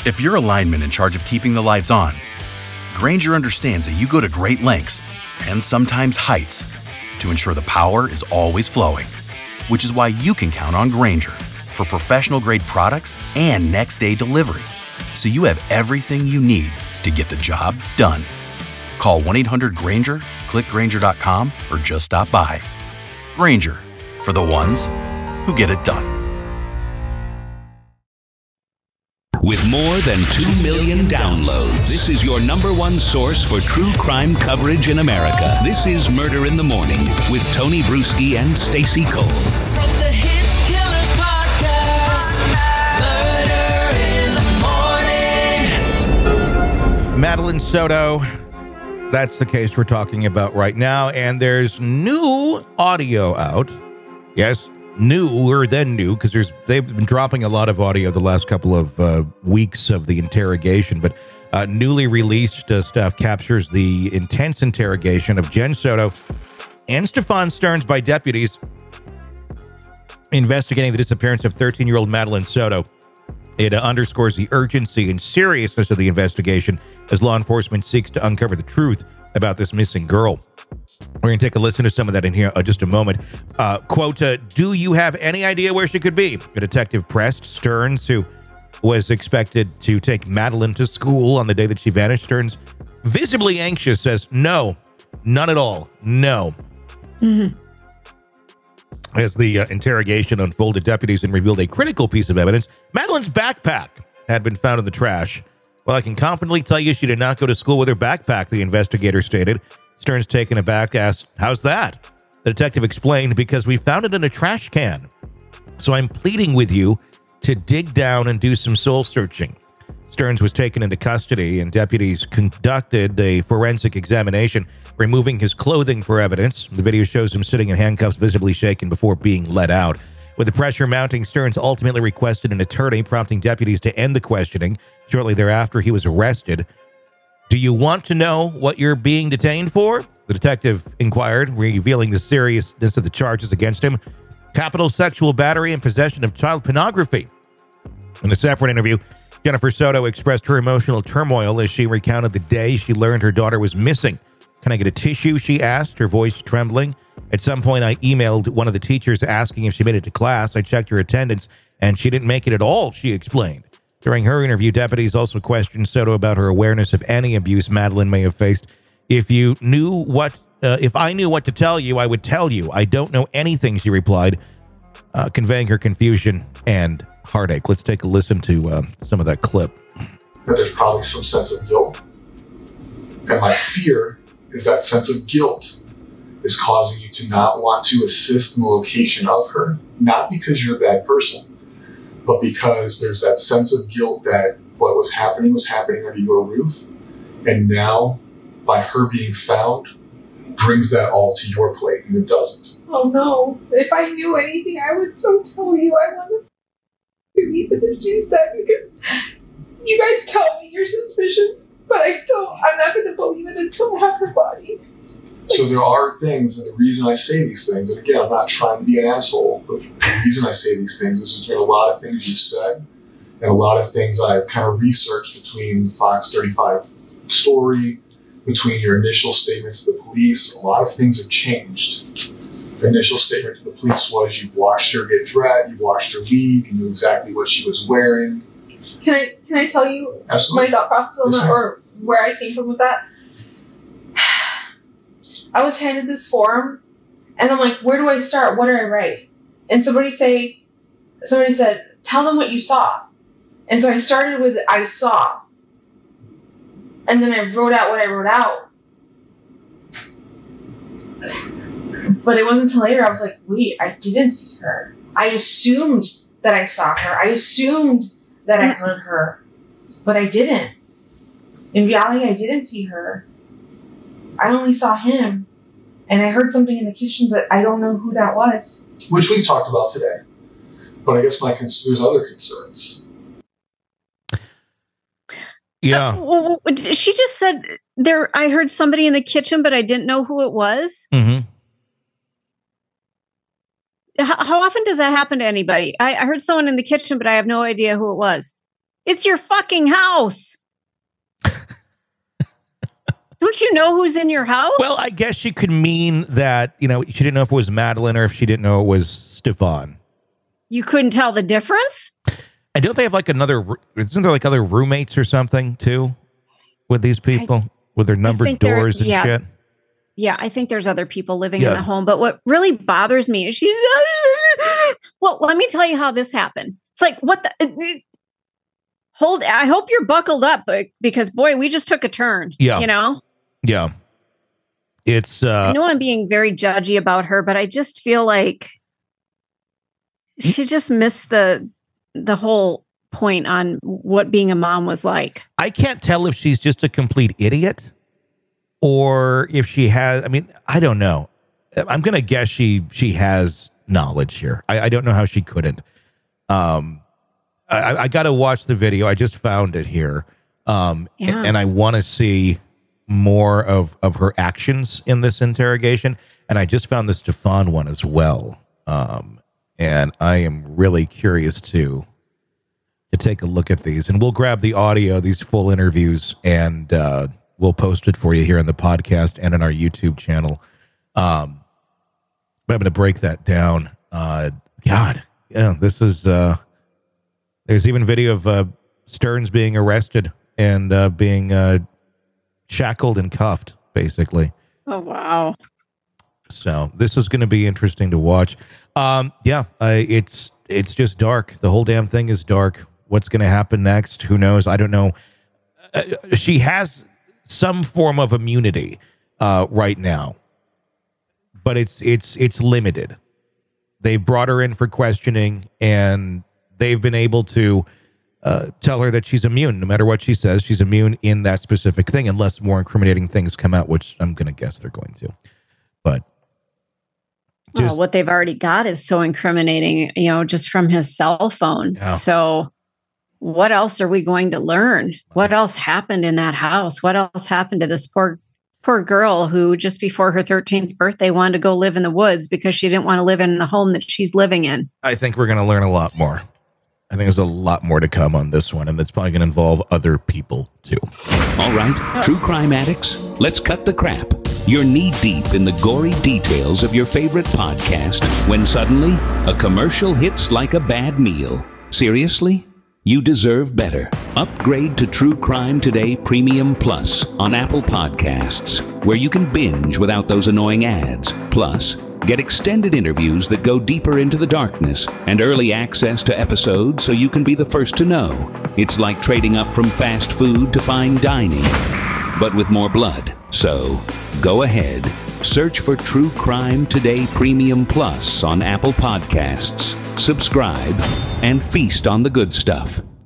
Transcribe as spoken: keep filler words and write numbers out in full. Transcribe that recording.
If you're a lineman in charge of keeping the lights on, Grainger understands that you go to great lengths and sometimes heights to ensure the power is always flowing, which is why you can count on Grainger for professional-grade products and next-day delivery, so you have everything you need to get the job done. Call one eight hundred Grainger, click Grainger dot com, or just stop by. Grainger, for the ones who get it done. With more than two million downloads, this is your number one source for true crime coverage in America. This is Murder in the Morning with Tony Bruschi and Stacey Cole. From the Hit Killers Podcast, Murder in the Morning. Madeline Soto, that's the case we're talking about right now, and there's new audio out. Yes, newer than new, because there's they've been dropping a lot of audio the last couple of uh, weeks of the interrogation, but uh, newly released uh, stuff captures the intense interrogation of Jen Soto and Stefan Stearns by deputies investigating the disappearance of thirteen-year-old Madeline Soto. It uh, underscores the urgency and seriousness of the investigation as law enforcement seeks to uncover the truth about this missing girl. We're going to take a listen to some of that in here uh, just a moment. Uh, quote, uh, do you have any idea where she could be? A detective pressed Stearns, who was expected to take Madeline to school on the day that she vanished. Stearns, visibly anxious, says, no, none at all. No. Mm-hmm. As the uh, interrogation unfolded, deputies and revealed a critical piece of evidence. Madeline's backpack had been found in the trash. Well, I can confidently tell you she did not go to school with her backpack, the investigator stated. Stearns, taken aback, asked, how's that? The detective explained, because we found it in a trash can. So I'm pleading with you to dig down and do some soul searching. Stearns was taken into custody, and deputies conducted a forensic examination, removing his clothing for evidence. The video shows him sitting in handcuffs, visibly shaken before being let out. With the pressure mounting, Stearns ultimately requested an attorney, prompting deputies to end the questioning. Shortly thereafter, he was arrested. Do you want to know what you're being detained for? The detective inquired, revealing the seriousness of the charges against him. Capital sexual battery and possession of child pornography. In a separate interview, Jennifer Soto expressed her emotional turmoil as she recounted the day she learned her daughter was missing. Can I get a tissue, she asked, her voice trembling. At some point, I emailed one of the teachers asking if she made it to class. I checked her attendance, and she didn't make it at all, she explained. During her interview, deputies also questioned Soto about her awareness of any abuse Madeline may have faced. If you knew what, uh, if I knew what to tell you, I would tell you. I don't know anything, she replied, uh, conveying her confusion and heartache. Let's take a listen to uh, some of that clip. That there's probably some sense of guilt. And my fear is that sense of guilt is causing you to not want to assist in the location of her, not because you're a bad person, but because there's that sense of guilt that what was happening was happening under your roof. And now, by her being found, brings that all to your plate, and it doesn't. Oh no. If I knew anything, I would so tell you. I want to even if she's dead, because you guys tell me your suspicions, but I still, I'm not going to believe it until I have her body. So there are things, and the reason I say these things, and again, I'm not trying to be an asshole, but the reason I say these things is there's been a lot of things you've said, and a lot of things I've kind of researched between the Fox thirty-five story, between your initial statement to the police. A lot of things have changed. The initial statement to the police was you watched her get dressed, you watched her leave, you knew exactly what she was wearing. Can I can I tell you Absolutely. my thought process on Yes, that, ma'am. or where I came from with that? I was handed this form, and I'm like, where do I start? What do I write? And somebody say, somebody said, tell them what you saw. And so I started with I saw, and then I wrote out what I wrote out. But it wasn't until later I was like, wait, I didn't see her. I assumed that I saw her. I assumed that I heard her, but I didn't. In reality, I didn't see her. I only saw him, and I heard something in the kitchen, but I don't know who that was. Which we talked about today. But I guess my cons- there's other concerns. Yeah. Uh, well, she just said there. I heard somebody in the kitchen, but I didn't know who it was. Mm-hmm. How, how often does that happen to anybody? I, I heard someone in the kitchen, but I have no idea who it was. It's your fucking house. Don't you know who's in your house? Well, I guess you could mean that, you know, she didn't know if it was Madeline or if she didn't know it was Stefan. You couldn't tell the difference? And don't they have like another, isn't there like other roommates or something too with these people I, with their numbered doors and yeah, shit? Yeah, I think there's other people living yeah. in the home. But what really bothers me is she's, well, let me tell you how this happened. It's like, what the, hold, I hope you're buckled up because boy, we just took a turn. Yeah. You know? Yeah. It's, uh, I know I'm being very judgy about her, but I just feel like she just missed the, the whole point on what being a mom was like. I can't tell if she's just a complete idiot or if she has, I mean, I don't know. I'm going to guess she, she has knowledge here. I, I don't know how she couldn't. Um, I, I got to watch the video. I just found it here. Um, yeah. and, and I want to see more of, of her actions in this interrogation. And I just found the Stefan one as well. Um, and I am really curious to, to take a look at these, and we'll grab the audio, these full interviews, and, uh, we'll post it for you here on the podcast and on our YouTube channel. Um, but I'm going to break that down. Uh, God, yeah, this is, uh, there's even video of, uh, Stearns being arrested and, uh, being, uh, shackled and cuffed, basically. Oh, wow. So this is going to be interesting to watch. Um, yeah, uh, it's it's just dark. The whole damn thing is dark. What's going to happen next? Who knows? I don't know. Uh, she has some form of immunity uh, right now, but it's it's it's limited. They brought her in for questioning, and they've been able to Uh, tell her that she's immune. No matter what she says, she's immune in that specific thing, unless more incriminating things come out, which I'm going to guess they're going to. But just, well, what they've already got is so incriminating, you know, just from his cell phone. Yeah. So what else are we going to learn? What else happened in that house? What else happened to this poor, poor girl who just before her thirteenth birthday wanted to go live in the woods because she didn't want to live in the home that she's living in? I think we're going to learn a lot more. I think there's a lot more to come on this one, and it's probably going to involve other people, too. All right, true crime addicts, let's cut the crap. You're knee-deep in the gory details of your favorite podcast when suddenly a commercial hits like a bad meal. Seriously? You deserve better. Upgrade to True Crime Today Premium Plus on Apple Podcasts, where you can binge without those annoying ads. Plus, get extended interviews that go deeper into the darkness and early access to episodes so you can be the first to know. It's like trading up from fast food to fine dining, but with more blood. So, go ahead. Search for True Crime Today Premium Plus on Apple Podcasts. Subscribe and feast on the good stuff.